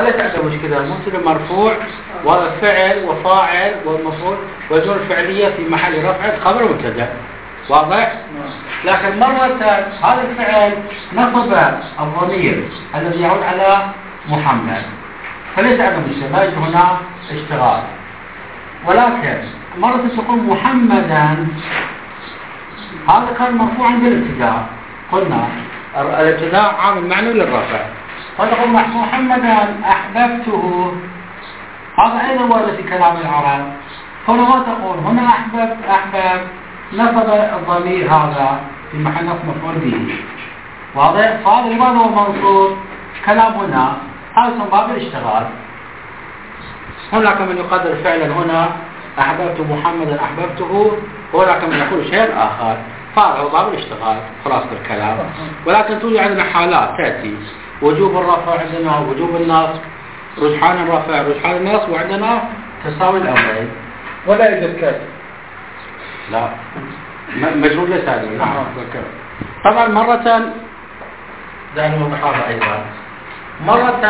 وليس عنده مشكلة. المنصب مرفوع وفعل وفاعل والمفعول والجملة الفعلية في محل رفع خبر مبتدأ. واضح؟ لكن مرة هذا الفعل نصب الضمير الذي يعود على محمد، فليس عنده مشكلة، لا يوجد هنا اشتغال. ولكن مرة تقول محمدا، هذا كان مرفوعا بالابتداء، قلنا الابتداء عامل معنوي للرفع، فتقول محمدا أحببته، هذا أيضا ورد في كلام العرب. هنا ما تقول هنا أحبب نصب الضمير هذا في محل نصب مفعول به. واضح؟ فهذا لماذا هو منصوب؟ كلامنا هذا من باب الاشتغال. هناك من يقدر فعلا هنا أحببت محمدا أحببته، وهناك من يقول شيء آخر، فهذا هو باب الاشتغال خلاص الكلام. ولكن توجد عندنا حالات تأتي وجوب الرفع عندنا وجوب النصب، رجحان الرفع رجحان النصب، وعندنا تساوي الأمرين. ولا يوجد كسر؟ لا، مجرور ليس عليه. طبعا مرة دعني نوضح هذا أيضا. مرة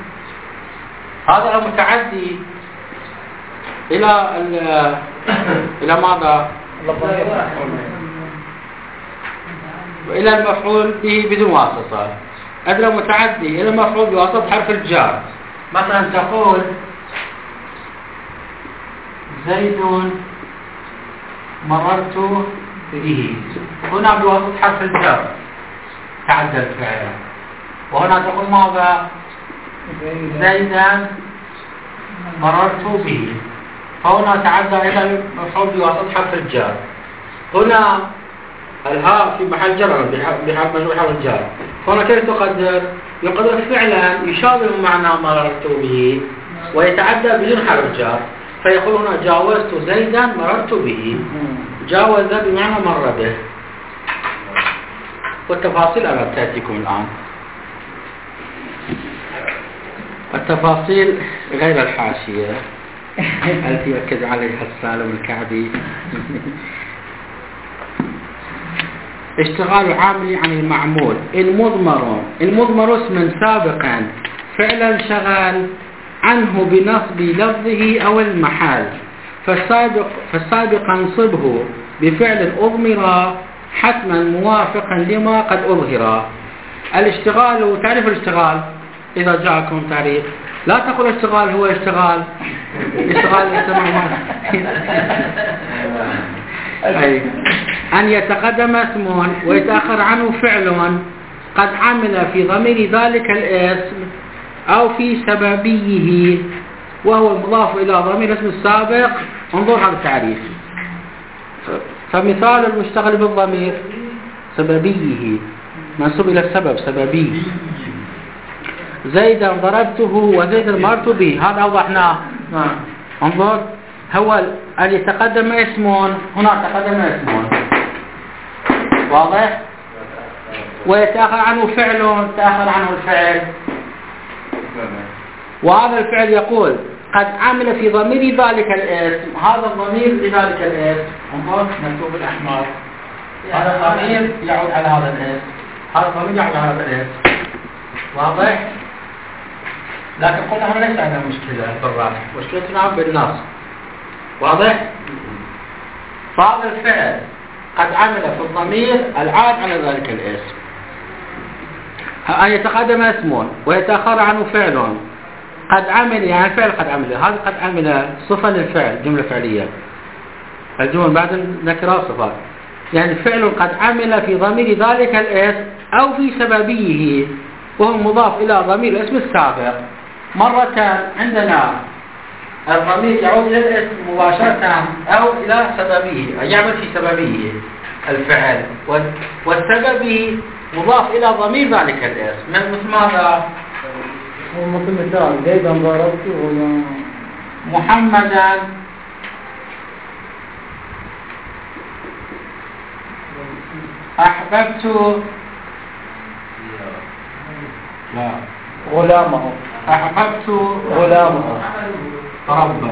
هذا المتعدي إلى ماذا؟ وإلى المفعول به بدون واسطة. أدرى متعدي إلى المفعول بواسطة حرف الجار. مثلا تقول زيد مررت به، هنا بواسطة حرف الجار تعدى الفعل. وهنا تقول ماذا؟ زيدا مررت به، فهنا تعدى إلى المفعول بواسطة حرف الجار. هنا الهاء في محل جر بحرف مجرور حرف الجار، فهنا كيف تقدر؟ يقدر فعلا يشابه معنى مررت به ويتعدى بدون حرف جار، فيقول هنا جاوزت زيدا مررت به، جاوز بمعنى مر به. والتفاصيل أنا تأتيكم الآن، التفاصيل غير الحاشية التي يركز عليها السالم الكعبي. اشتغال عامل عن المعمول. المضمر اسم سابقا فعلا شغال عنه بنصب لفظه أو المحال، فالسابق انصبه بفعل أضمر حتما موافقا لما قد أظهر. الاشتغال، تعرف الاشتغال إذا جاءكم تعريف، لا تقول اشتغال هو اشتغال أن يتقدم اسم ويتأخر عنه فعل قد عمل في ضمير ذلك الاسم أو في سببيه وهو المضاف إلى ضمير اسم السابق. انظر هذا التعريف. فمثال المشتغل بالضمير سببيه، منسوب إلى السبب سببي. زيدا ضربته وزيدا مررت به، هذا أوضحناه. انظر، هو أن يتقدم اسم، هنا تقدم اسم واضح، ويتأخر عنه فعل، تأخر عنه الفعل، وهذا الفعل يقول قد عمل في ضمير ذلك الاسم، هذا الضمير لذلك الاسم، انظر مكتوب بالأحمر، هذا الضمير يعود على هذا الاسم، هذا الضمير يعود على هذا الاسم، واضح؟ لكن قلنا هنا ليس عندنا مشكلة بالرفع، مشكلتنا بالنص، واضح؟ فهذا الفعل قد عمل في الضمير العاد على ذلك الاسم. أن يتقدم اسم ويتأخر عنه فعل قد عمل، يعني الفعل قد عمل، هذا قد عمل صفة للفعل، جملة فعلية، الجمل بعد النكرة صفات، يعني فعل قد عمل في ضمير ذلك الاسم أو في سببيه وهو مضاف إلى ضمير الاسم السابق. مرة عندنا الضمير يعود إلى الاسم مباشرة أو إلى سببه، يعمل في سببه الفعل، والسبب مضاف إلى ضمير ذلك الاسم، مثل ماذا؟ مثل مثال زيدا ضربته محمدا أحببت غلامه، أحببت غلامه ربه.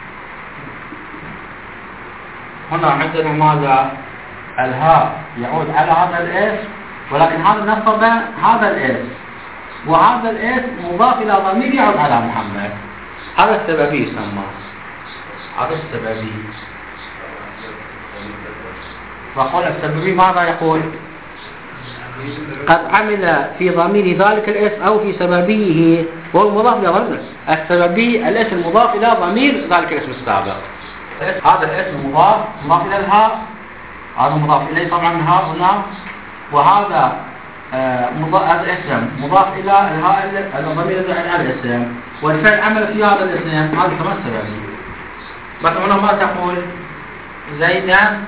هنا عندنا ماذا؟ الهاء يعود على هذا الاسم، ولكن هذا نصب هذا الاسم، وهذا الاسم مضاف إلى ضمير يعود على محمد. هذا السببي يسمى، هذا السببي. وقول السببي ماذا يقول؟ قد عمل في ضمير ذلك الاسم أو في سببيه، وهو مضاف إلى ضمير السببي، الاسم مضاف إلى ضمير ذلك الاسم السابق. هذا الاسم مضاف إلى الهاء، هذا مضاف إليه طبعا الهاء هنا، وهذا هذا الاسم مضاف إلى الهاء الضمير الذي على الاسم، والفعل عمل في هذا الاسم، هذا كمان سببي. بس هنا ما تقول زيدا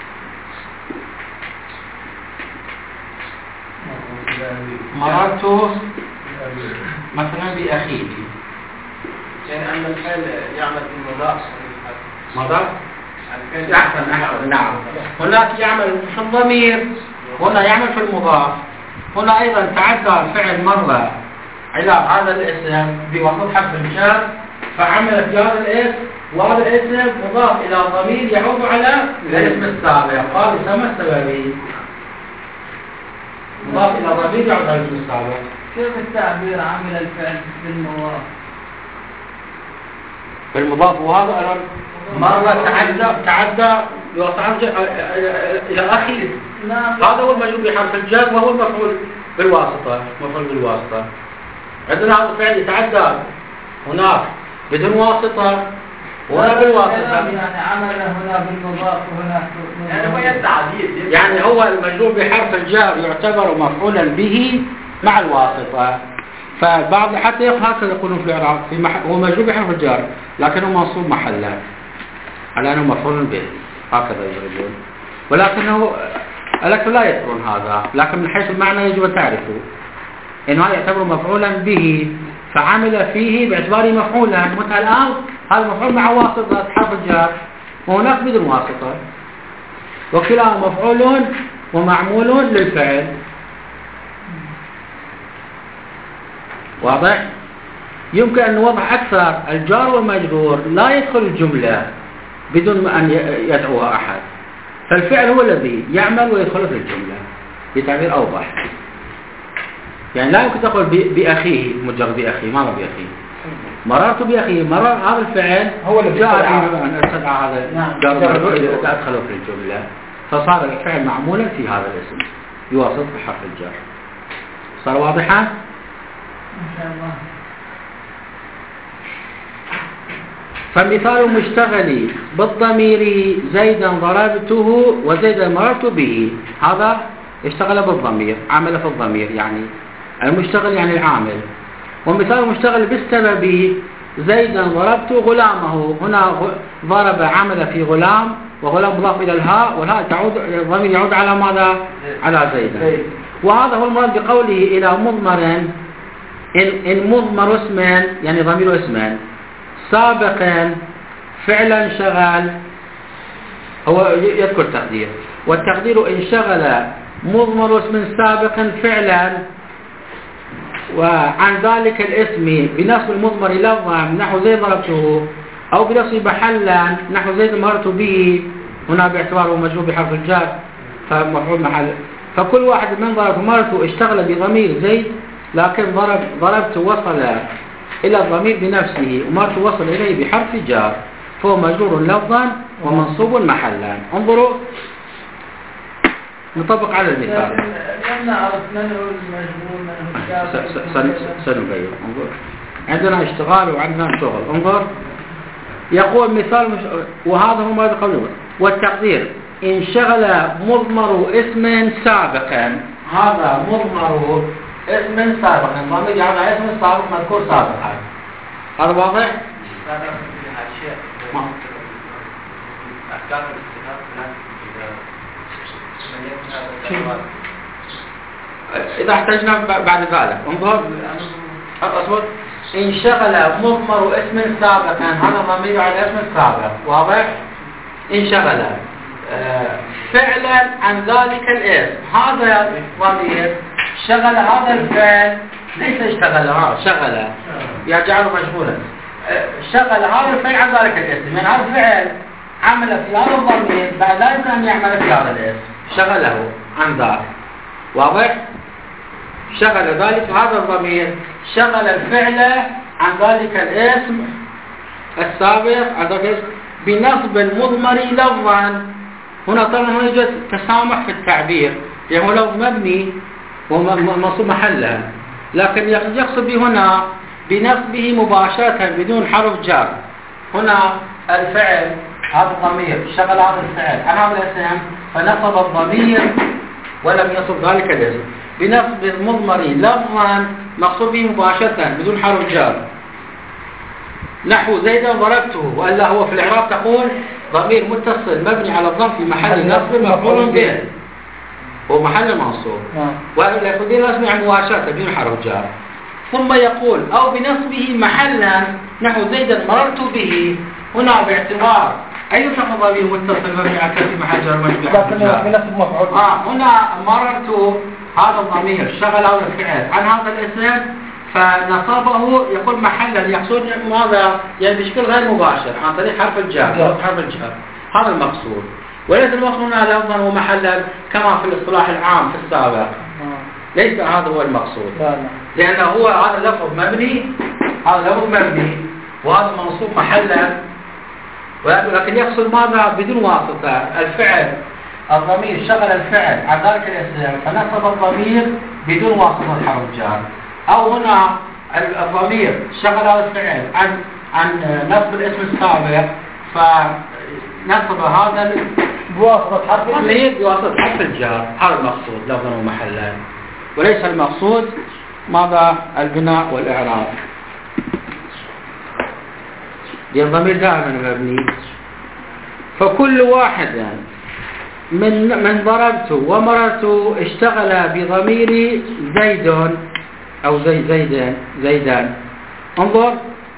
مررت مثلا بأخيه، يعني أن الفعل يعمل في المضاف. مضاف؟ أحسن نعم. هناك يعمل في الضمير، هنا يعمل في المضاف. هنا أيضا تعدى الفعل مرة على هذا الاسم بوسط حرف الجر، فعمل في هذا الاسم، وهذا الاسم مضاف إلى ضمير يعود على الاسم السابق، قال يسمى السببي. مضاف إلى ضمير يعود على الاسم السابق. كيف التعبير عمل الفعل في المضاف؟ في المضاف، وهذا مرة تعدى إلى أخيه. هذا هو المجرور بحرف الجر، وهو المفعول بالواسطة. عندنا هذا الفعل يتعدى هناك بدون واسطة وهنا بالواسطة. يعني عمل هنا بالمضاف وهنا يعني هو التعديل، يعني هو المجرور بحرف الجر يعتبر مفعولا به مع الواسطة. فبعض حتى هكذا يقولون في الإعراب هو مجرور بحرف الجر لكنه منصوب محلا على أنه مفعول به، هكذا يقولون. ولكنه لا يذكرون هذا، لكن من حيث المعنى يجب أن تعرفوا إنه يعتبر مفعولا به، فعمل فيه باعتباره مفعولا. مثل الآن هذا مفعول مع واسطة حرف الجر، وهناك بدون واسطة، وكلاهما مفعول ومعمول للفعل. واضح؟ يمكن أن نوضح أكثر. الجار والمجرور لا يدخل الجملة بدون أن يدعوها أحد، فالفعل هو الذي يعمل ويدخل في الجملة بتعبير أوضح. يعني لا يمكن تقول بأخيه، مجرد بأخيه، ماذا بأخيه؟ مررت بأخيه، هذا الفعل هو الذي جاء أن استدعى هذا الجار والمجرور أدخله في الجملة، فصار الفعل معمولا في هذا الاسم يواسط بحرف الجر. صار واضحا؟ إن شاء الله. فمثال المشتغل بالضمير زيدا ضربته وزيدا مررت به، هذا اشتغل بالضمير، عمل في الضمير، يعني المشتغل يعني العامل. ومثال المشتغل بالسبب زيدا ضربت غلامه، هنا ضرب عمل في غلام، وغلام مضاف إلى الهاء، والهاء تعود الضمير يعود على ماذا؟ على زيدا. وهذا هو المراد بقوله إلى مضمر، إن مضمر اسما يعني ضمير اسما سابقا فعلا شغل، هو يذكر تقدير، والتقدير إن شغل مضمر اسم سابقا فعلا وعن ذلك الاسم بنصب المضمر لفظا نحو زيد ضربته، أو بنصب محلا نحو زيد مررت به، هنا باعتباره مجرور بحرف الجر فمفعول محل. فكل واحد من ضرب مررت اشتغل بضمير زيد، لكن ضربت وصل إلى الضمير بنفسه، ومررت وصل إليه بحرف جر، فهو مجرور لفظا ومنصوب محلا. انظروا نطبق على المثال. لأن نعرف من هو المجبور من هو الشاذ. سنغير. انظر، عندنا اشتغال وعندنا شغل. انظر، يقول مثال وهذا هو ما قوله. والتقدير إن شغل مضمر اسم سابقا، هذا مضمر اسم سابقا، ضمير يعود على اسم سابق مذكور سابقا. هذا واضح؟ إذا احتجنا بعد ذلك. انظر أصبر، إن شغل مضمر اسم سابقا، هذا ضمير على اسم السابق. واضح؟ إن شغل فعلا عن ذلك الاسم، هذا ضمير شغل هذا الفعل، ليس اشتغل، شغل يجعله مشغولا. شغل هذا الفعل عن ذلك الاسم، يعني هذا الفعل عمل في هذا الضمير بعد لا يمكن أن يعمل في هذا الاسم، شغله عن ذلك. واضح؟ شغل ذلك هذا الضمير شغل الفعل عن ذلك الاسم السابق عن ذلك الاسم بنصب المضمر لفظا. هنا طبعا هنا يوجد تسامح في التعبير، يعني هو لفظ مبني ومنصوب محلا، لكن يقصد به هنا بنصبه مباشرة بدون حرف جر. هنا الفعل هذا الضمير شغل هذا الفعل عن هذا الاسم فنصب الضمير ولم يصب ذلك الاسم بنصب المضمر لفظا مقصود به مباشرة بدون حرف جر. نحو زيدا ضربته، وإلا هو في الإعراب تقول ضمير متصل مبني على الضم في محل نصب مفعول به ومحل منصوب، وإلا يكون الاسم عن مباشرة بدون حرف جر. ثم يقول أو بنصبه محلا نحو زيدا مررت به، هنا باعتبار أي ضمير متصل مبني على في محل جر مجرور. هنا مررت هذا الضمير شغل هذا الفعل عن هذا الاسم فنصبه يكون محلا، يقصد ماذا؟ يعني بشكل غير مباشر عن طريق حرف الجر. هذا المقصود، وليس المقصود هنا لفظا ومحلا كما في الاصطلاح العام في السابق. ليس هذا هو المقصود، لأنه هو هذا اللفظ مبني، هذا لفظ مبني وهذا منصوب محلا، ولكن يقصد ماذا؟ بدون واسطة. الفعل الضمير شغل الفعل عن ذلك الاسم فنصب الضمير بدون واسطة حرف جر. أو هنا الضمير شغل هذا الفعل عن نصب الاسم السابق فنصب هذا بواسطة حرف الجر. هذا المقصود لفظا ومحلا، وليس المقصود ماذا؟ البناء والإعراب. الضمير دائما مبني. فكل واحد من ضربت ومررت اشتغل بضمير زيد أو زيدان. انظر،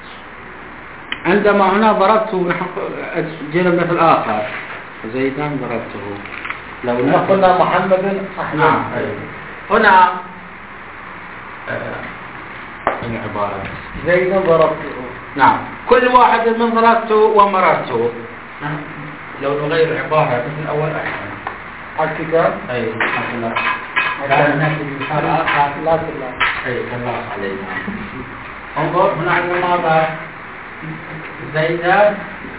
عندما هنا ضربت جينا مثل آخر زيدان ضربته، لو قلنا محمد نعم هنا العبارة زيدا ضربته. نعم، كل واحد من ضربته ومررته. لو نغير العبارة مثل الأول أحسن. الكتاب أي لا الله علينا. انظر هنا عندنا ماذا؟ زيدا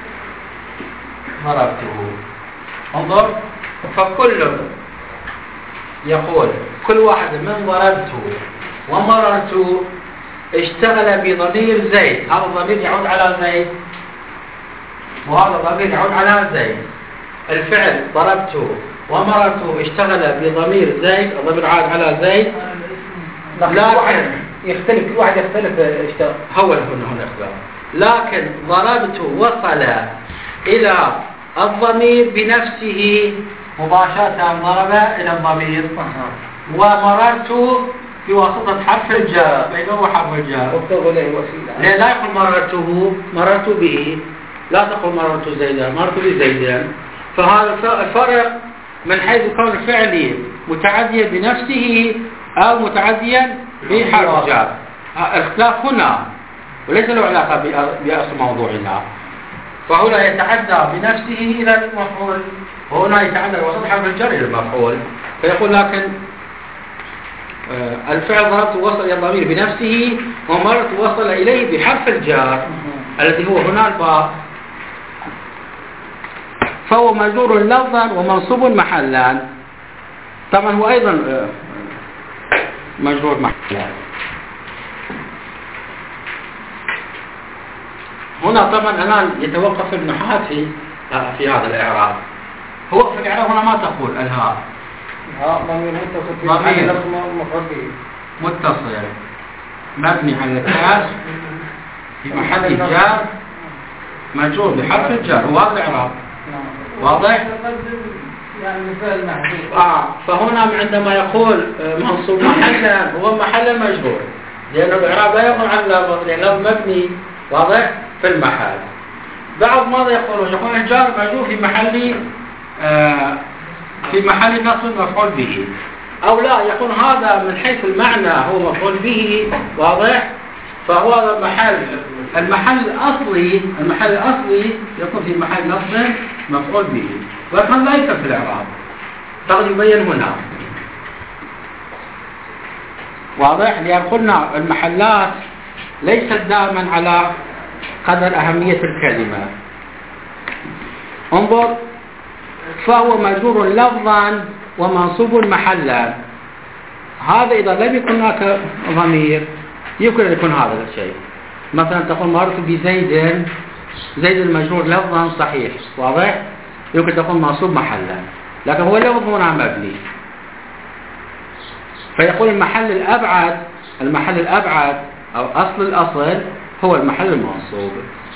ضربته. انظر، فكل يقول كل واحد من ضربته ومررت اشتغل بضمير زيد. هذا الضمير يعود على زيد وهذا الضمير يعود على زيد. الفعل ضربته ومررت اشتغل بضمير زيد، الضمير عاد على زيد، لكن يختلف، كل واحد يختلف اشتغل. هو هنا اختلاف، لكن ضربت وصل إلى الضمير بنفسه مباشرة، ضرب إلى الضمير. ومررت بواسطة حرف الجر، بينه حرف الجر لا يقول مررته مررت به، لا تقول مررت زيدا مررت بزيدا. فهذا الفرق من حيث كون الفعل متعديا بنفسه أو متعديا بحرف الجر. الاختلاف هنا وليس له علاقة بأصل موضوعنا. فهنا يتعدى بنفسه إلى المفعول، وهنا يتعدى بواسطة حرف الجر إلى المفعول. فيقول لكن الفعل ضربت وصل إلى الضمير بنفسه، ومررت وصل إليه بحرف الجر الذي هو هنا الباء، فهو مجرور لفظا ومنصوب محلا. طبعا هو أيضا مجرور محلا. هنا طبعا الآن يتوقف النحاة في هذا الإعراب. هو في الإعراب هنا ما تقول الهاء ضمير متصل مبني على الكاس في محل جر مجرور بحرف الجر، وهذا الإعراب واضح؟ فهنا عندما يقول منصوب محلا هو محل مجرور، لأن الإعراب لا يقول عن لفظ، لأن لفظ مبني واضح في المحل. بعض ماذا يقول الجار مجرور في محل نصب مفعول به، أو لا يكون هذا من حيث المعنى هو مفعول به واضح. فهو هذا المحل الأصلي يكون في محل نصب مفعول به، ولكن لا يكفي في الإعراب. قد يبين هنا واضح؟ لأن قلنا المحلات ليست دائما على قدر أهمية الكلمة. انظر، فهو مجرور لفظا ومنصوب محلا. هذا إذا لم يكن هناك ضمير يمكن أن يكون هذا الشيء. مثلا تقول مررت بزيد، زيد المجرور لفظا صحيح، واضح؟ يمكن تكون منصوب محلا، لكن هو لفظ هنا مبني. فيقول المحل الأبعد أو أصل الأصل هو المحل المنصوب.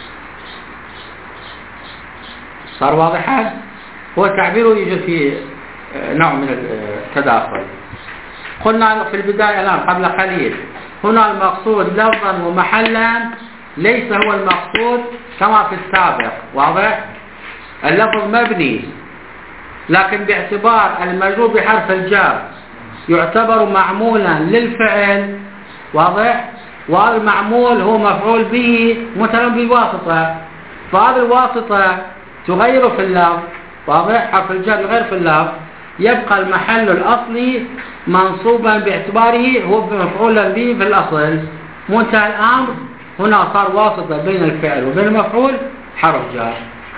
صار واضحا؟ هو تعبيره يوجد في نوع من التداخل. قلنا في البداية الآن قبل قليل هنا المقصود لفظا ومحلا ليس هو المقصود كما في السابق، واضح؟ اللفظ مبني، لكن باعتبار المجرور بحرف الجر يعتبر معمولا للفعل، واضح؟ وهذا المعمول هو مفعول به مثلا بالواسطة، فهذه الواسطة تغير في اللفظ، واضح؟ حرف الجر يغير في اللفظ، يبقى المحل الأصلي منصوبا باعتباره هو مفعولا به في الأصل. منتهى الأمر هنا صار واسطة بين الفعل وبين المفعول حرف جر.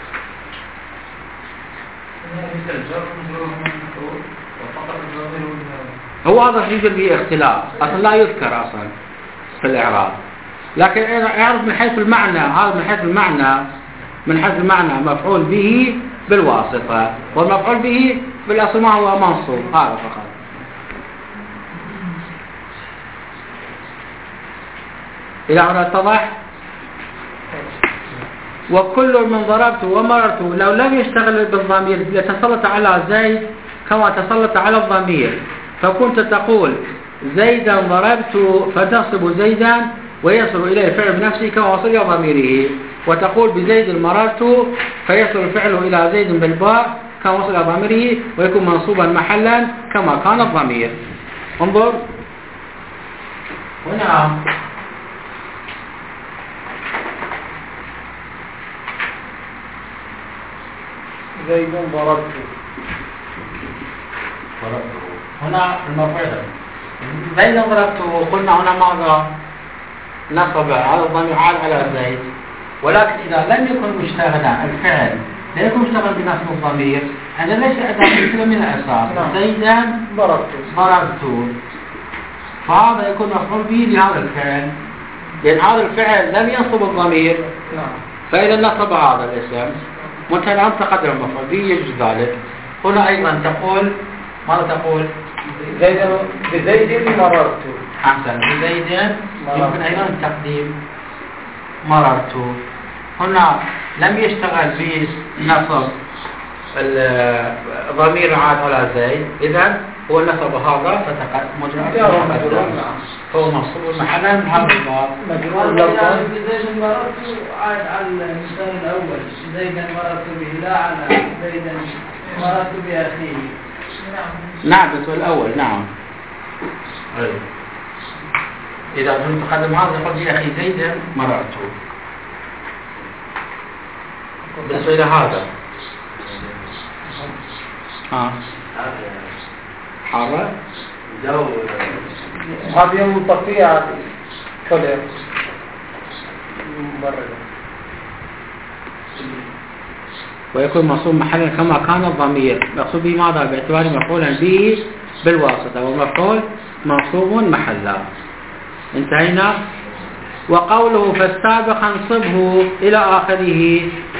هو هذا يوجد به اختلاف، أصلا لا يذكر أصلا في الإعراب، لكن اعرف من حيث المعنى. هذا من حيث المعنى مفعول به بالواسطة، والمفعول به بالأصل ما هو منصوب، هذا فقط. إلى هنا اتضح؟ وكل من ضربته ومررته لو لم يشتغل بالضمير يتسلط على زيد كما تسلط على الضمير، فكنت تقول زيدا ضربت فتنصب زيدا ويصل إليه الفعل بنفسه كما وصل إلى ضميره، وتقول بزيد مررت فيصل الفعل إلى زيد بالباء كما وصل إلى ضميره ويكون منصوبا محلا كما كان الضمير. انظر هنا زيد ضربت، هنا المفعول زيد ضربته، قلنا هنا ماذا؟ نصب على الضمير على زيد، ولكن إذا لم يكن مشتغلا الفعل لا يكون مشتغل بنصب الضمير، هذا ليس أداة مثل من الأساس. زيدا ضربته، فهذا يكون مفعول به لهذا الفعل، لأن هذا الفعل لم ينصب الضمير، فإذا نصب هذا الاسم منتهى الأمر تقدر المفعول به يجوز ذلك. هنا أيضا تقول ماذا تقول؟ بزيد مررت. أحسن، بزيد يمكن أيضا تقديم مررت. هنا لم يشتغل بنصب الضمير عاد على زيد، إذا هو نصب هذا فتقدم هو منصوب محلا من هذا الباب. يعني بزيد مررت عاد على المثال الأول، زيدا مررت به لا على زيدا مررت بأخيه. نعم بالسؤال الأول، نعم. أيوه. إذا كنت تقدم هذا يقول يا أخي زيدا مررت. بالنسبة إلى هذا حارة جو هذه منطقية كلها ويكون منصوب محلا كما كان الضمير، مقصود به ماذا؟ باعتباره مفعولا به بالواسطة، والمفعول منصوب محلا. انتهينا. وقوله فالسابق انصبه إلى آخره،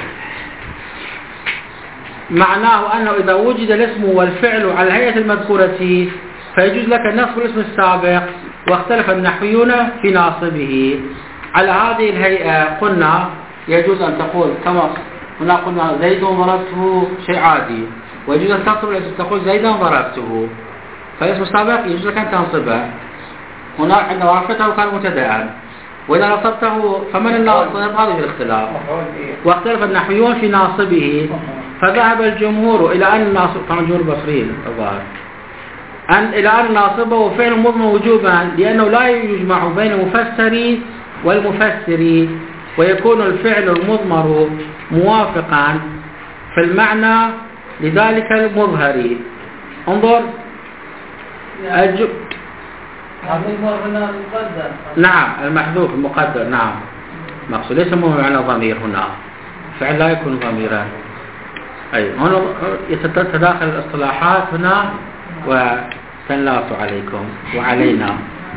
معناه أنه إذا وجد الاسم والفعل على الهيئة المذكورة فيجوز لك نصب الاسم السابق، واختلف النحويون في ناصبه. على هذه الهيئة قلنا يجوز أن تقول كما هنا قلنا زيد ضربته شيء عادي، ويجوز أن تنصب الاسم تقول زيدا ضربته، فالاسم السابق يجوز لك أن تنصبه. هنا عند وقفته كان مبتدأ، وإذا نصبته فمن الناصب؟ هذا الاختلاف، واختلف النحويون في ناصبه. فذهب الجمهور إلى أن الناصب طبعا جمهور البصريين الظاهر إلى أن ناصبه فعل مضمر وجوبا، لأنه لا يجمع بين المفسر والمفسر، ويكون الفعل المضمر موافقا في المعنى لذلك المظهر. انظر المضمر هنا المقدر. نعم المحذوف المقدر. نعم مقصود ليس معنى ضمير هنا، فعل لا يكون ضميرا. أي هنا يتداخل الاصطلاحات هنا وسنلاط عليكم وعلينا.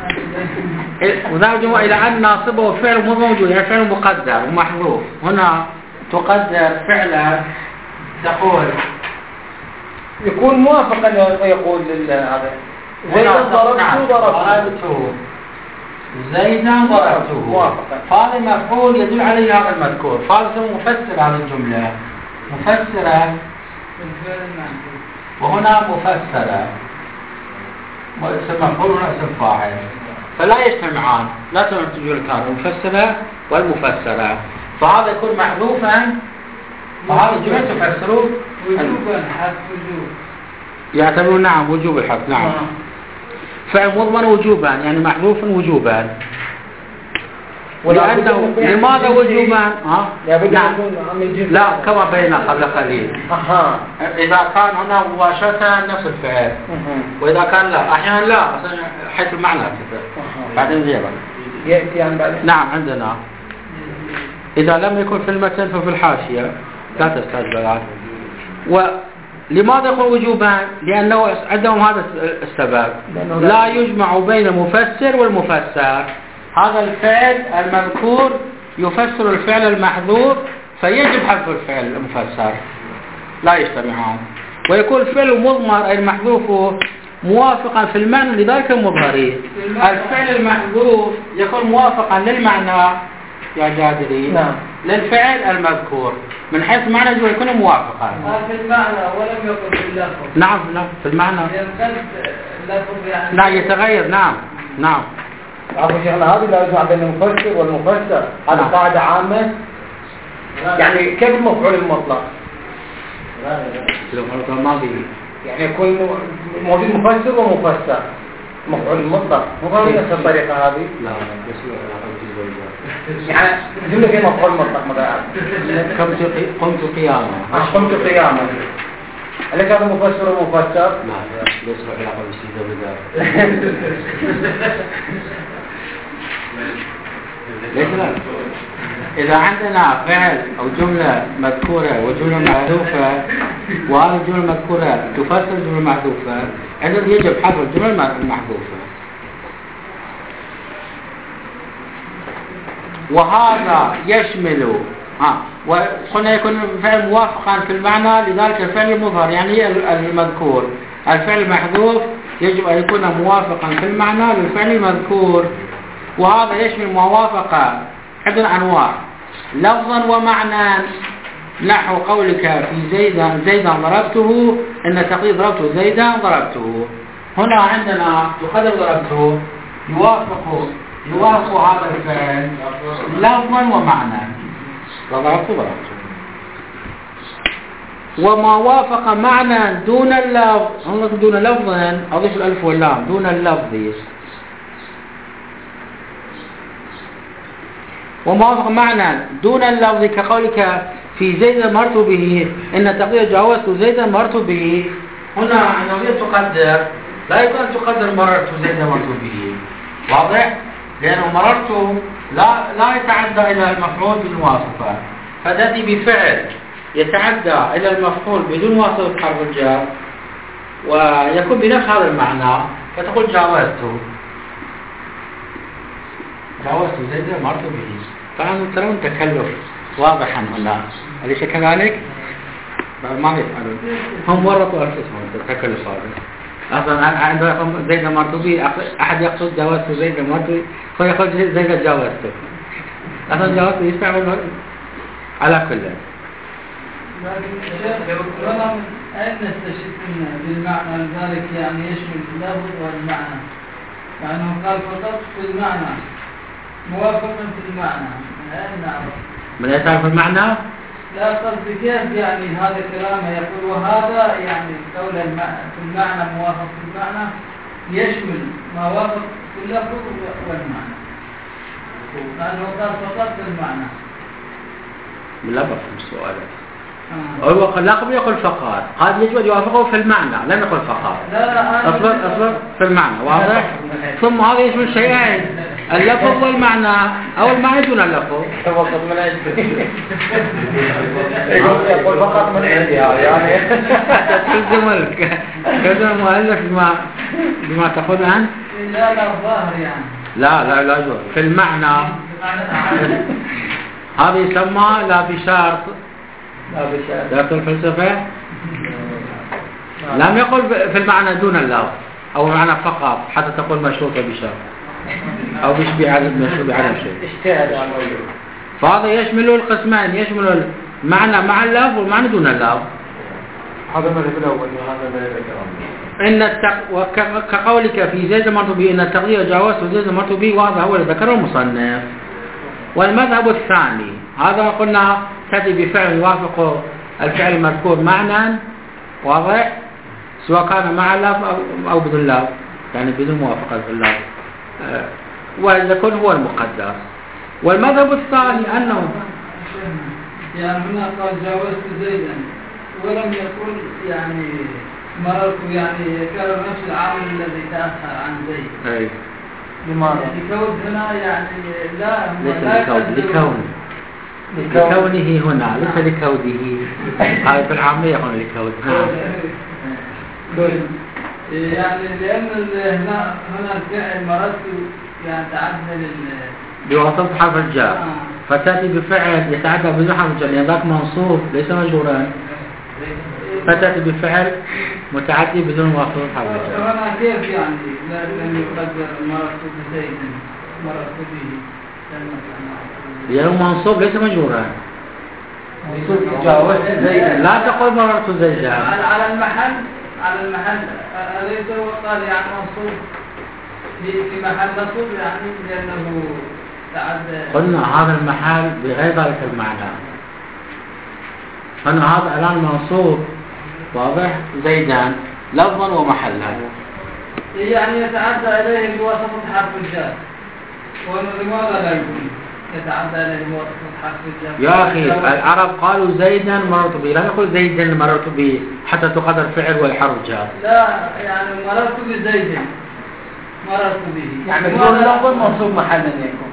وذلك إلى أن ناصبه فعل مو موجود، يعني فعل مقدر ومحذوف. هنا تقدر فعلا تقول يكون موافقا ويقول هذا زيدا ضربته زيدا ضربته موافقا. فهذا مفعول يدل عليه هذا المذكور، فهذا مفسر هذه الجملة مفسرة، وهنا مفسرة اسم مفعول وهنا اسم فاعل، فلا يجتمعان، لا تجوز الكلام المفسرة والمفسرة، فهذا يكون محذوفا، فهذا الجملة تفسره وجوبا حذف وجوب. يعتبرون نعم وجوب الحذف. نعم فعل مضمن وجوبا يعني محذوف وجوبا. ولأنه لماذا وجوبا؟ نعم. لا كما بينا قبل قليل. إذا كان هنا مباشرة نفس الفعل، وإذا كان لا أحيانا لا حيث المعنى بعدين غيره يأتي عن بعد. نعم عندنا إذا لم يكن في المتن ففي الحاشية لا تستعجل. ولماذا يقول وجوبا؟ لأنه عندهم هذا السبب، لا يجمع بين المفسر والمفسر. هذا الفعل المذكور يفسر الفعل المحذوف، فيجب حذف الفعل المفسر، لا يجتمعان. ويكون الفعل مضمر أي المحذوف موافقا في المعنى لذلك المظهري. الفعل المحذوف يكون موافقا للمعنى يا جادري. نعم. للفعل المذكور من حيث معنى يكون موافقا. في المعنى ولم يكن في اللفظ. نعم في المعنى. لا يتغير. نعم نعم. عفوا شيخنا هذه لا يجمع بين المفسر والمفسر، هذه قاعدة عامة. يعني كيف المفعول المطلق؟ المفعول الماضي يعني يكون موجود مفسر ومفسر. مفعول المطلق مو بنفس الطريقة هذه؟ لا يعني جملة في مفعول مطلق ماذا؟ قمت قياما. قمت قياما. أليس هذا مفسر ومفسر؟ لا ليس له علاقة بالسيدة بذلك. ليس لا. إذا عندنا فعل أو جملة مذكورة وجملة محذوفة، وهذه الجملة المذكورة تفسر الجملة المحذوفة، إذن يجب حذف الجملة المحذوفة. وهذا يشمل وقلنا يكون الفعل موافقا في المعنى لذلك الفعل المظهر يعني المذكور. الفعل المحذوف يجب أن يكون موافقا في المعنى للفعل المذكور، وهذا يشمل موافقة عدة أنواع لفظا ومعنى، نحو قولك في زيدا ضربته، إن تقدير ضربته زيدا ضربته. هنا عندنا يقدر ضربته يوافق هذا الفعل لفظا ومعنى، ضربته. وما وافق معنى دون اللفظ، دون لفظا أضيف الألف واللام دون اللفظ. وما وافق معنى دون اللفظ كقولك في زيدا مررت به، إن تقدير جاوزت زيدا مررت به. هنا عندما تقدر لا يكون تقدر مررت زيدا مررت به، واضح؟ لأنه مررت لا يتعدى إلى المفعول بالواسطة، فتأتي بفعل يتعدى إلى المفعول بدون واسطة حرف الجر ويكون بنفس هذا المعنى، فتقول جاوزت زيدا مررت به. فأنتم ترون تكلف واضحا هنا، أليس كذلك؟ ما يفعلون، هم ورطوا أنفسهم التكلف هذا. أصلا عندهم زيدا مررت به، أحد يقصد جاوزت زيدا مررت به فيقول زيدا جاوزته، أصلا جاوزته يستعمل على كل. أين نستشف بالمعنى ذلك يعني يشمل اللفظ والمعنى، لأنه قال فقط في المعنى موافقا في المعنى. أين نعرف؟ من يتعرف المعنى؟ لا قصدي كيف يعني هذا كلامه يقول وهذا يعني قول في المعنى موافق في المعنى يشمل ما وافق في اللفظ والمعنى، لأنه قال فقط في المعنى. لا بفهم السؤال. هو لا قبل يقول فقط، هذا يجب أن يوافقه في المعنى، لم يقل فقط. لا أصبر في المعنى، واضح؟ ثم هذا يشمل شيئين، اللفظ والمعنى، أو المعنى دون اللفظ. فقط من عندي. يقول فقط من عندي يعني. تلزم المؤلف بما تقول أنت؟ لا الظاهر يعني. لا يجوز في المعنى. هذا يسمى لا بشرط. درس الفلسفة لم يقل في المعنى دون اللفظ أو معنى فقط حتى تقول مشروطة بشرط أو بيشبه عدم شيء. فهذا يشمل القسمين، يشمل المعنى مع اللفظ والمعنى دون اللفظ. هذا المذهب الأول وهذا كقولك في زيد المرتبي إن التقدير جواز وزيد المرتبي، وهذا هو اللي ذكره المصنف. والمذهب الثاني هذا قلنا تأتي بفعل يوافق الفعل المذكور معنى، واضح، سواء كان مع اللفظ أو بدون لفظ، يعني بدون موافقة في اللفظ، ويكون هو المقدر. والمذهب الثاني أنه يعني هنا قال جاوزت زيدا ولم يقل يعني مررت، يعني كان نفس العامل الذي تأخر عن زيد. أي. لماذا؟ لكون هنا يعني لكونه هنا ليس لكونه. هذا في العامية يقول لكونه. يعني لأن هنا الفعل مررت يعني تعدل بواسطة حرف الجر، فتأتي بفعل يتعدى بدون حرف الجر، يعني ذاك منصوب ليس مجرورا، فتأتي بفعل متعدي بدون واسطة حرف الجر. هنا كيف يعني لم يقدر مررت بزيد مررت به؟ يعني منصوب ليس مجرورا. لا تقول مررت زيدا. على المحل أليس هو قال يعني منصوب في محل نصب يعني لأنه تعدى. قلنا هذا المحل بغير ذلك المعنى. هنا هذا الآن منصوب، واضح، زيدان لفظا ومحلا، يعني يتعدى إليه بواسطة حرف الجر. ولماذا لا يكون يتعدى إليه بواسطة حرف الجر؟ يا أخي العرب قالوا زيدا مررت به، لا يقول زيدا مررت به حتى تقدر فعل والحرف جر. لا يعني مررت بزيد مررت به، يعني بدون لفظ منصوب محلا يكون.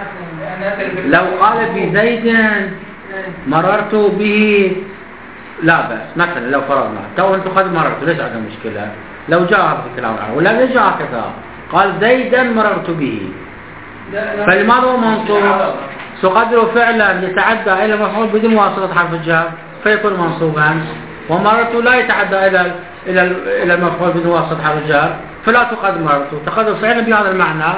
لو قال بزيد مررت به لا بأس، مثلا لو فرضنا تو أنت قد مررت ليس عندنا مشكلة، لو جاء في الكلام العربي ولا جاء كذا قال زيدا مررت به، فلماذا هو منصوب؟ تقدر فعلا يتعدى إلى مفعول بدون واسطة حرف الجر فيكون منصوبا، ومررت لا يتعدى إلى المفعول بدون واسطة حرف الجر فلا تقدر مررت، تقدر فعلا بهذا المعنى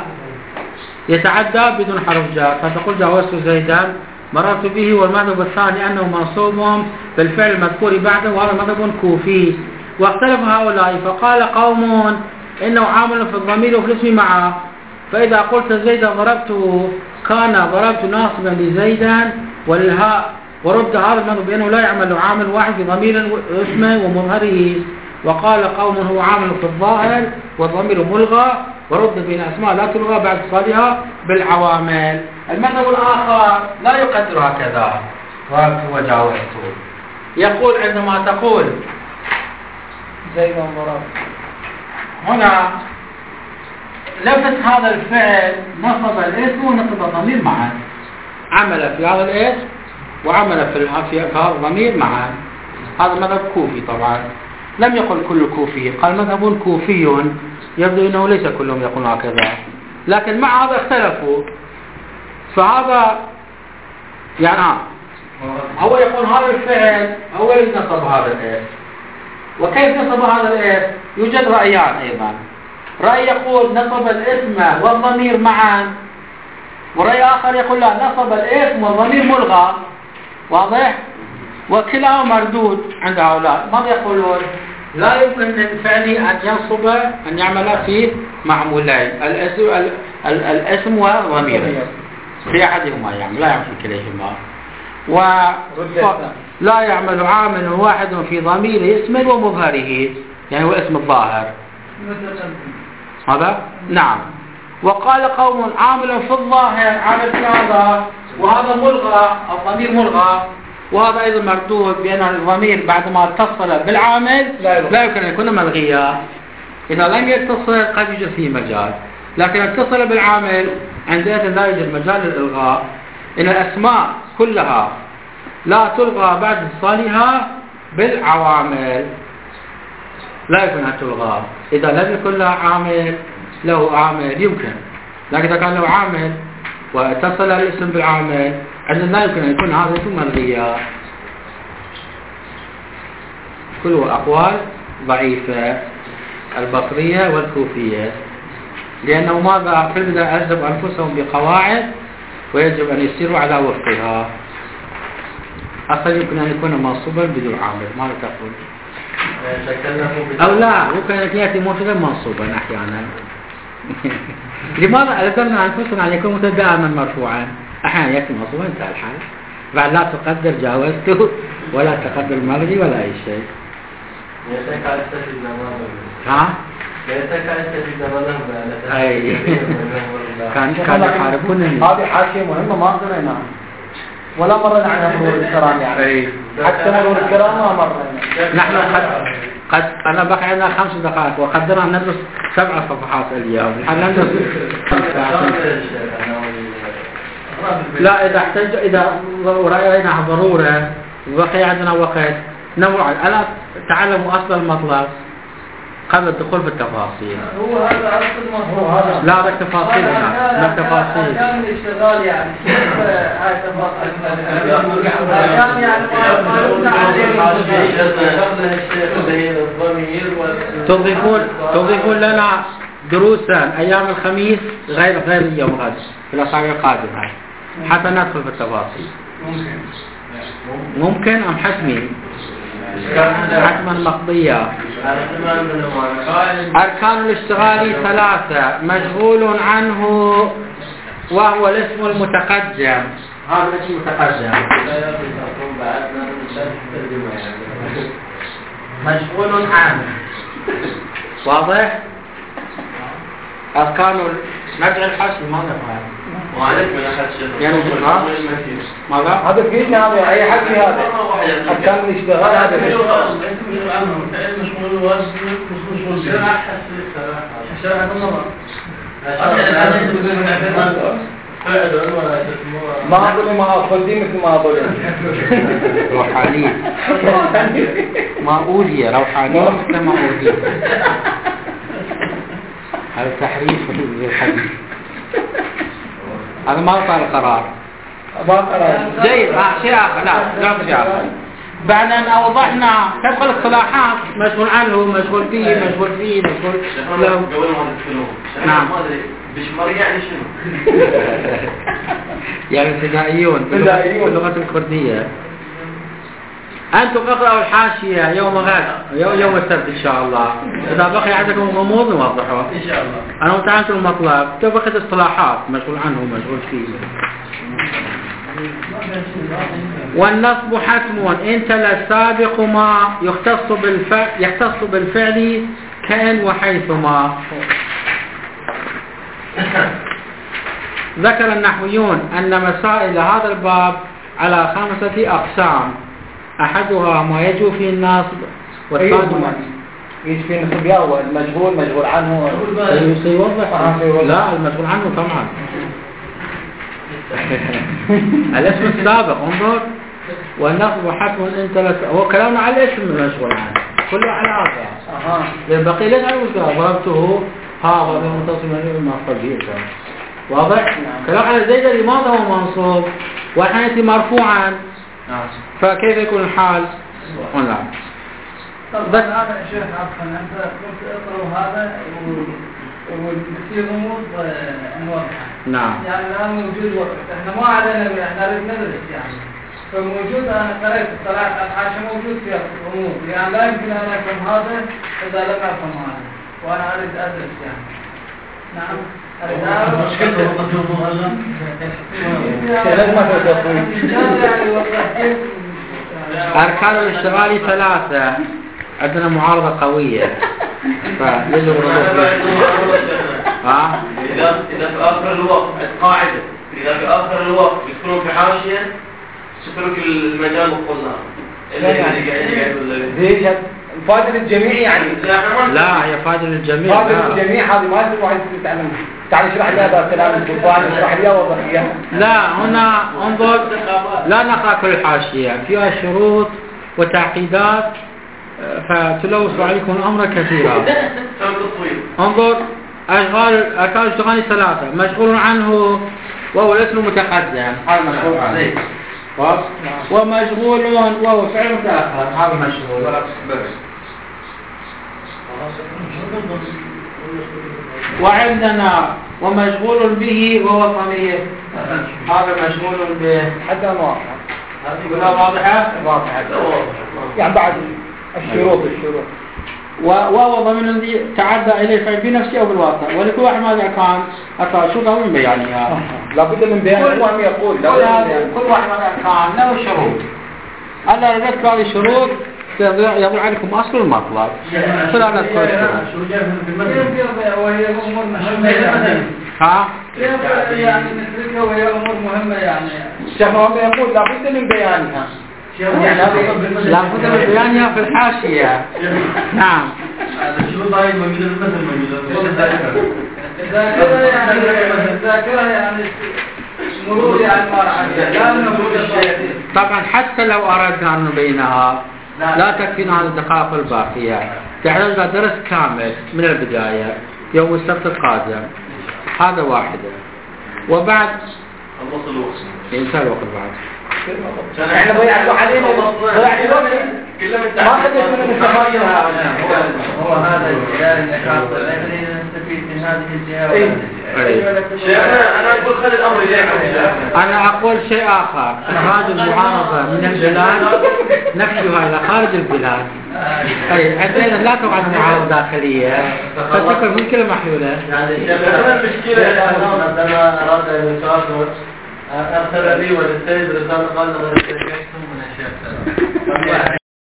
يتعدى بدون حرف جر، فتقول جاوزت زيدا مررت به. والمذهب الثاني أنه منصوب بالفعل المذكور بعده، وهذا مذهب كوفي. واختلف هؤلاء فقال قوم إنه عامل في الضمير وفي الاسم معه، فإذا قلت زيدا ضربته كان ضربت ناصبا لزيدا والهاء، ورد هذا المذهب بأنه لا يعمل عامل واحد في ضمير اسمه ومظهره. وقال قوم هو عامل في الظاهر والضمير ملغى، ورد بين أسماء لا تلغى بعد اتصالها بالعوامل. المذهب الآخر لا يقدر هكذا وجاوزته، يقول عندما تقول زيدا ضربت هنا لفظ هذا الفعل نصب الاسم ونقض الضمير معا، عمل في هذا الاسم وعمل في هذا الضمير معا. هذا مذهب كوفي طبعا، لم يقل كل كوفي، قال مذهب كوفي، يبدو انه ليس كلهم يقولون هكذا، لكن مع هذا اختلفوا. فهذا يعني هو يقول هذا الفعل هو اللي نصب هذا الاسم، وكيف نصب هذا الاسم؟ يوجد رأيان ايضا، رأي يقول نصب الاسم والضمير معا، ورأي آخر يقول لا نصب الاسم والضمير ملغى، واضح؟ وكلاهما مردود عند هؤلاء. ماذا يقولون؟ لا يمكن للفعل أن ينصب أن يعمل في معمولين، الاسم والضمير في أحدهما يعمل، لا يعمل في كليهما، ولا يعمل عامل واحد في ضمير اسم ومظهره، يعني هو اسم الظاهر هذا. نعم. وقال قوم عامل في الظاهر عامل في هذا وهذا ملغى، الضمير ملغى، وهذا أيضا مردود بأن الضمير بعدما اتصل بالعامل لا يمكن أن يكون ملغيا. إذا لم يتصل قد يوجد فيه مجال، لكن اتصل بالعامل عندئذ لا يوجد مجال للإلغاء. إن الأسماء كلها لا تلغى بعد اتصالها بالعوامل، لا يمكن أن تلغى. إذا لم يكن لها عامل له عامل يمكن، لكن إذا كان له عامل واتصل الاسم بالعامل عندنا لا يمكن أن يكون هذا الاسم ملغيا. كله أقوال ضعيفة البصرية والكوفية، لأنه ماذا في البداية ألزم أنفسهم بقواعد ويجب أن يسيروا على وفقها. أصلا يمكن أن يكون منصوبا بدون عامل، ماذا تقول؟ أو لا يمكن أن يأتي مفردا منصوبا أحيانا. لماذا ألزمنا أنفسنا أن يكون دائما مرفوعا؟ أحيانا يأتي منصوبا انتهى الحال، بعد لا تقدر جاوزته ولا تقدر ملغي ولا أي شيء. ها؟ أي كان يحاربونني. هذه حاشية مهمة ما قريناها ولا مرة عنها مرور الكرام يعني. حتى مرور الكرام ما مرة. نحن قد أنا بقى عندنا 5 دقائق وقدرنا أن ندرس 7 صفحات اليوم. الحين ندرس 5 ساعات. لا إذا رأينا ضرورة وبقي عندنا وقت نمر. ألا تعلموا أصل المطلب قبل الدخول في التفاصيل. هو هذا أصل المطلب. لا بدك تفاصيل هنا، بدك تفاصيل. كان الاشتغال يعني كيف هاي تفاصيل؟ كان يعني تضيفون لنا دروسا أيام الخميس غير اليوم غد في الأسابيع القادمة حتى ندخل في التفاصيل. ممكن أم حتمي؟ حتما مقضية. أركان الاشتغال 3 مشغول عنه وهو الاسم المتقدم. هذا الاسم المتقدم مشغول عنه واضح. أركان نرجع الحشي ما نفهم وعليكم يا حاج يعني ماذا؟ هذا فينا هذا أي حد في هذا أركان الاشتغال هذا ما أقول ما أخذي مثل ما أقول روحانية ما أولية روحانية مثل ما أولية. هذا تحريف للحديث، هذا ما صار القرار. جيد. شيء آخر لا شيء آخر. بعد أن أوضحنا تدخل الاصطلاحات مشغول عنه مشغول فيه مشغول فيه مشغول له. نعم. بشمر يعني شنو؟ يعني فدائيون باللغة الكردية. أنتم اقرأوا الحاشية يوم غد يوم السبت إن شاء الله. إذا بقي عندكم غموض نوضحه إن شاء الله. أنا متعلمت المطلب تبقى اصطلاحات مشغول عنه مشغول فيه. والنصب حتم إن تلا السابق ما يختص بالفعل كأن وحيثما. ذكر النحويون أن مسائل هذا الباب على 5 أقسام. أحدها ما يجو فيه النصب والثاني يجي في النصب ياهو مشغول عنه. سيوضح. لا المشغول عنه طبعا الاسم السابق انظر. والنصب حتم انت هو كلامنا على الاسم المشغول عنه كله على هذا. للبقي ليس على المشغول ضربته هذا المتصل ما قبل واضح. كلام على زيد لماذا هو منصوب وحياتي مرفوعا فكيف يكون الحال هنا؟ بس هذا شيخ عفوا أنت قلت اقرأوا هذا وفي غموض واضحة. نعم. يعني الآن موجود وقت احنا ما علينا احنا نريد ندرس يعني فموجود. أنا قرأت الصلاة الحاشة موجود فيها غموض يعني لا يمكن أن أفهم هذا إذا لم أفهم هذا وأنا أريد أدرس يعني. نعم. مشكلة وقتهم هلا. لازم أتوقف. أركان الاشتغال 3 عندنا معارضة قوية فيجب الرجوع. إذا في آخر الوقت قاعدة إذا في آخر الوقت يكونوا في حاشية تترك المجال وقلنا ليش فائدة للجميع يعني؟ لا هي فائدة للجميع. فائدة للجميع هذه ما يصير واحد يتعلم. تعال اشرح لي هذا الكلام القرآن اشرح لي وضح اياه. لا هنا انظر، لا نقرأ كل الحاشية، فيها شروط وتعقيدات فتلوث عليكم الأمر كثيرا. انظر أشغال أركان الاشتغال 3 مشغول عنه وهو الاسم المتقدم هذا مشغول عنه، ومشغول وهو فعل متأخر هذا مشغول. وعندنا ومشغول به وهو ضمير هذا مشغول به حتى واضحة. كلها واضحة؟ واضحة. يعني بعد الشروط وهو ضمير تعدى إليه الفعل بنفسه أو بالواسطة، ولكل واحد ماذا كان أتى من بيانها. لابد من بيان. هو يقول كل واحد ماذا كان له شروط. أنا ردت هذه الشروط يضع عليكم أصل المطلب. فلا نذكر وهي أمور مهمة يعني. ها؟ يعني نتركها وهي أمور مهمة يعني. الشيخ محمد يقول لابد من بيانها. لابد من بيانها في الحاشية. نعم. الذاكرة يعني مرور يعني طبعا حتى لو أردنا أن نبينها لا تكفينا هذه الدقائق الباقية، تحتاج درس كامل من البداية يوم السبت القادم. هذا واحدة. وبعد ينسى الوقت بعد. احنا ضيعتوا علينا ما خدت من الاستفادة. هو هذا الجهاز نستفيد من هذه الجهة. أنا أقول خلي الأمر إليك. أنا أقول شيء آخر، إخراج المعارضة من البلاد نفسها إلى خارج البلاد. طيب عندنا لا تقع معارضة داخلية فتكون مشكلة محلولة. يعني المشكلة عندما أراد أن يسافر أرسل لي وللسيد رسالة قال له